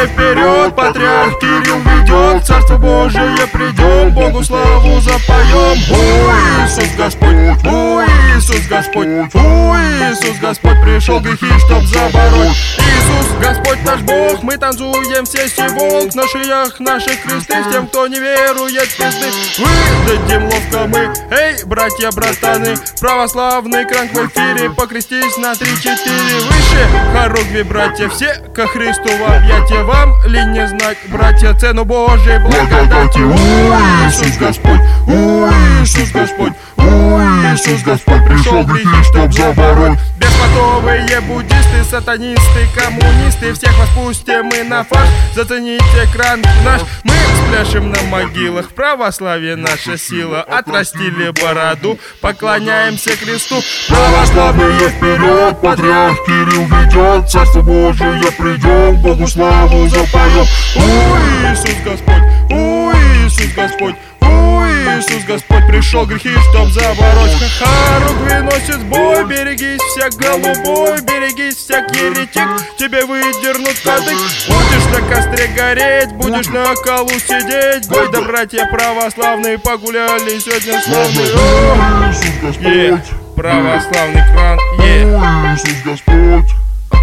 славные вперед, патриарх Кирилл ведет, Царство Божие придем, Богу славу запоем. О, Иисус Господь, о, Иисус Господь, о, Иисус Господь, пришел грехи, чтоб забороть. Иисус Господь наш Бог, мы танцуем все сивок, на шиях наших кресты, с тем, кто не верует в пизды. Выдадим ловко мы, эй, братья-братаны, православный кранк в эфире, покрестись на 3-4 выше. Хоругви, братья, все ко Христу в объятия, вам ли не знать, братья, цену Божьей благодати. О, Иисус Господь, о, Иисус Господь, о, Иисус Господь, пришел грехи, чтоб забороть. Беспонтовые буддисты, сатанисты, коммунисты, всех вас пустим мы на фарш, зацените кранк наш. Мы спляшем на могилах, в православии наша сила, отрастили бороду, поклоняемся кресту. Православные вперед, патриарх Кирилл ведет, Царство Божие придем, Богу славу запоем. О, Иисус Господь, о, Иисус Господь, о, Иисус Господь, пришел грехи, чтоб забороть. Хоругви носит бой, берегись всяк голубой, берегись всяк еретик, тебе выдернут кадык. Будешь на костре гореть, будешь на колу сидеть. Бой, да братья православные погуляли сегодня славные. О, Иисус Господь, Православный кран, о, Иисус Господь,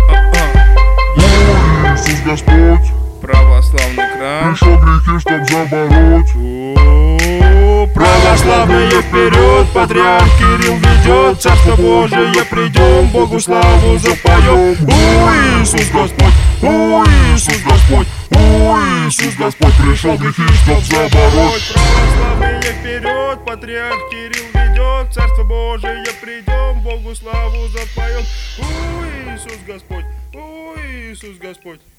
о, Иисус Господь, православный кран. пришел грехи, чтоб забороть. Православные вперед, патриарх Кирилл ведет, Царство Божие придем, Богу славу запоем. О, Иисус Господь, о, Иисус Господь, О, Иисус Господь, пришел грехи, чтоб забороть. Православные вперед, патриарх Кирилл ведет, Царство Божие придем, Богу славу запоем. О, Иисус Господь, о, Иисус Господь.